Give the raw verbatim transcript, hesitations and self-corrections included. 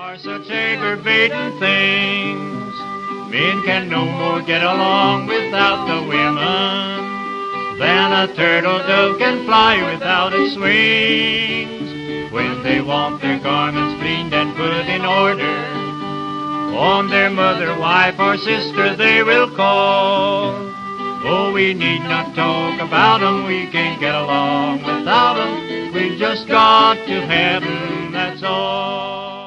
are such aggravating things. Men can no more get along without the women than a turtle dove can fly without its wings. When they want their garments cleaned and put in order, on their mother, wife, or sister they will call. Oh, we need not talk about 'em, we can't get along without 'em. We've just got to have 'em, that's all.